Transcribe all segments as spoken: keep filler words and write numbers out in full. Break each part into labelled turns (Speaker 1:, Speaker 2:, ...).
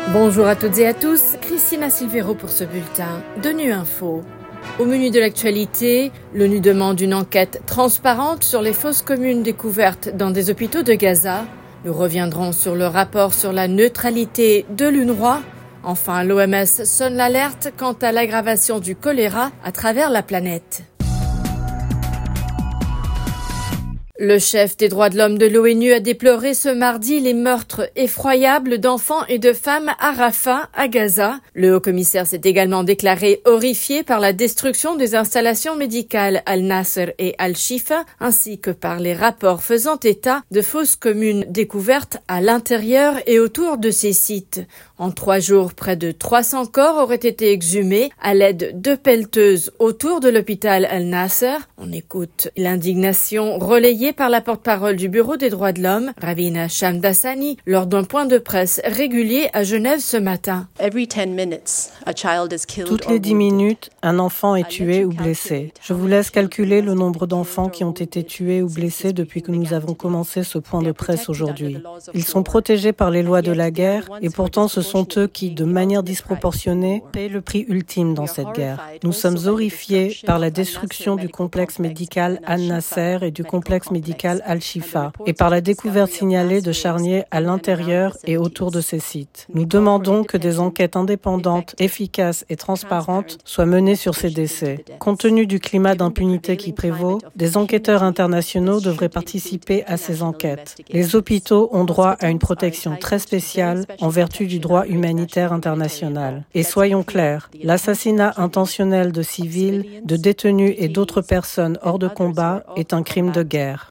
Speaker 1: Bonjour à toutes et à tous, Christina Silvero pour ce bulletin de Nu Info. Au menu de l'actualité, l'ONU demande une enquête transparente sur les fausses communes découvertes dans des hôpitaux de Gaza. Nous reviendrons sur le rapport sur la neutralité de l'UNRWA. Enfin, l'O M S sonne l'alerte quant à l'aggravation du choléra à travers la planète. Le chef des droits de l'homme de l'ONU a déploré ce mardi les meurtres effroyables d'enfants et de femmes à Rafah, à Gaza. Le haut-commissaire s'est également déclaré horrifié par la destruction des installations médicales Al-Nasr et Al-Shifa, ainsi que par les rapports faisant état de fausses communes découvertes à l'intérieur et autour de ces sites. En trois jours, près de trois cents corps auraient été exhumés à l'aide de pelleteuses autour de l'hôpital Al-Nasr. On écoute l'indignation relayée par la porte-parole du Bureau des droits de l'homme, Ravina Shamdasani, lors d'un point de presse régulier à Genève ce matin.
Speaker 2: Toutes les dix minutes, un enfant est tué ou blessé. Je vous laisse calculer le nombre d'enfants qui ont été tués ou blessés depuis que nous avons commencé ce point de presse aujourd'hui. Ils sont protégés par les lois de la guerre et pourtant ce sont eux qui, de manière disproportionnée, paient le prix ultime dans cette guerre. Nous sommes horrifiés par la destruction du complexe médical Al-Nasr et du complexe médical Al-Shifa et par la découverte signalée de charniers à l'intérieur et autour de ces sites. Nous demandons que des enquêtes indépendantes, efficaces et transparentes soient menées sur ces décès. Compte tenu du climat d'impunité qui prévaut, des enquêteurs internationaux devraient participer à ces enquêtes. Les hôpitaux ont droit à une protection très spéciale en vertu du droit humanitaire international. Et soyons clairs, l'assassinat intentionnel de civils, de détenus et d'autres personnes hors de combat est un crime de guerre.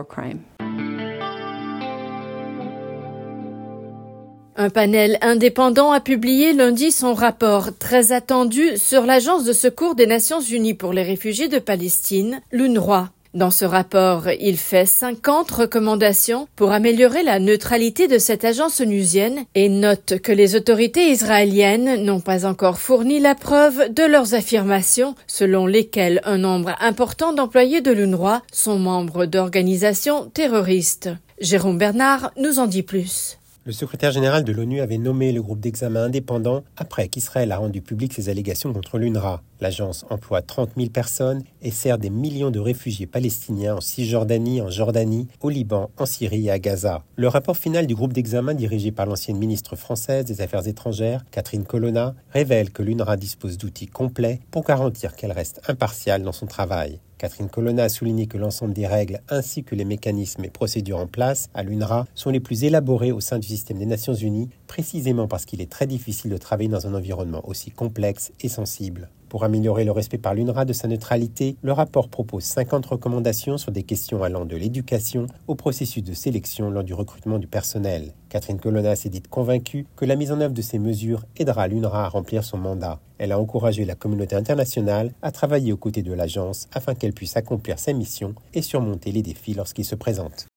Speaker 1: Un panel indépendant a publié lundi son rapport très attendu sur l'Agence de secours des Nations Unies pour les réfugiés de Palestine, l'UNRWA. Dans ce rapport, il fait cinquante recommandations pour améliorer la neutralité de cette agence onusienne et note que les autorités israéliennes n'ont pas encore fourni la preuve de leurs affirmations selon lesquelles un nombre important d'employés de l'UNRWA sont membres d'organisations terroristes. Jérôme Bernard nous en dit plus.
Speaker 3: Le secrétaire général de l'ONU avait nommé le groupe d'examen indépendant après qu'Israël a rendu public ses allégations contre l'UNRWA. L'agence emploie trente mille personnes et sert des millions de réfugiés palestiniens en Cisjordanie, en Jordanie, au Liban, en Syrie et à Gaza. Le rapport final du groupe d'examen dirigé par l'ancienne ministre française des Affaires étrangères, Catherine Colonna, révèle que l'UNRWA dispose d'outils complets pour garantir qu'elle reste impartiale dans son travail. Catherine Colonna a souligné que l'ensemble des règles ainsi que les mécanismes et procédures en place à l'UNRWA sont les plus élaborés au sein du système des Nations Unies, précisément parce qu'il est très difficile de travailler dans un environnement aussi complexe et sensible. Pour améliorer le respect par l'UNRWA de sa neutralité, le rapport propose cinquante recommandations sur des questions allant de l'éducation au processus de sélection lors du recrutement du personnel. Catherine Colonna s'est dite convaincue que la mise en œuvre de ces mesures aidera l'UNRWA à remplir son mandat. Elle a encouragé la communauté internationale à travailler aux côtés de l'agence afin qu'elle puisse accomplir sa mission et surmonter les défis lorsqu'ils se présentent.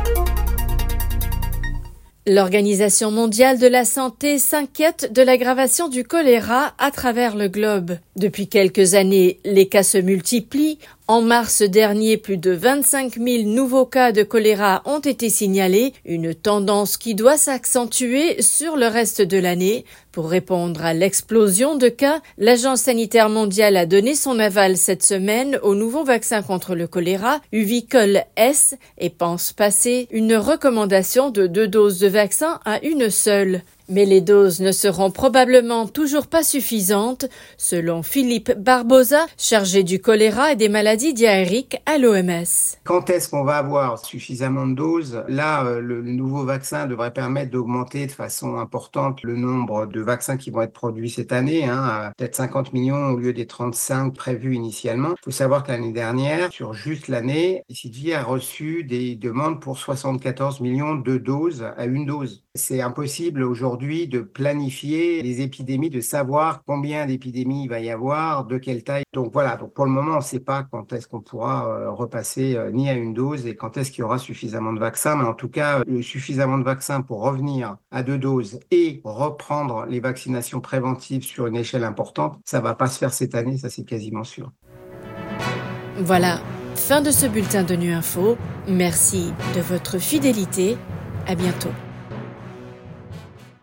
Speaker 1: L'Organisation mondiale de la santé s'inquiète de l'aggravation du choléra à travers le globe. Depuis quelques années, les cas se multiplient. En mars dernier, plus de vingt-cinq mille nouveaux cas de choléra ont été signalés, une tendance qui doit s'accentuer sur le reste de l'année. Pour répondre à l'explosion de cas, l'Agence sanitaire mondiale a donné son aval cette semaine au nouveau vaccin contre le choléra, Uvicol S, et pense passer une recommandation de deux doses de vaccin à une seule. Mais les doses ne seront probablement toujours pas suffisantes, selon Philippe Barbosa, chargé du choléra et des maladies diarrhéiques à l'O M S.
Speaker 4: Quand est-ce qu'on va avoir suffisamment de doses? Là, euh, le nouveau vaccin devrait permettre d'augmenter de façon importante le nombre de vaccins qui vont être produits cette année, hein, à peut-être cinquante millions au lieu des trente-cinq prévus initialement. Il faut savoir que l'année dernière, sur juste l'année, C D C a reçu des demandes pour soixante-quatorze millions de doses à une dose. C'est impossible aujourd'hui de planifier les épidémies, de savoir combien d'épidémies il va y avoir, de quelle taille. Donc voilà, donc pour le moment, on ne sait pas quand est-ce qu'on pourra euh, repasser euh, ni à une dose et quand est-ce qu'il y aura suffisamment de vaccins. Mais en tout cas, euh, suffisamment de vaccins pour revenir à deux doses et reprendre les vaccinations préventives sur une échelle importante, ça ne va pas se faire cette année, ça c'est quasiment sûr.
Speaker 1: Voilà, fin de ce bulletin de Nu Info. Merci de votre fidélité. À bientôt.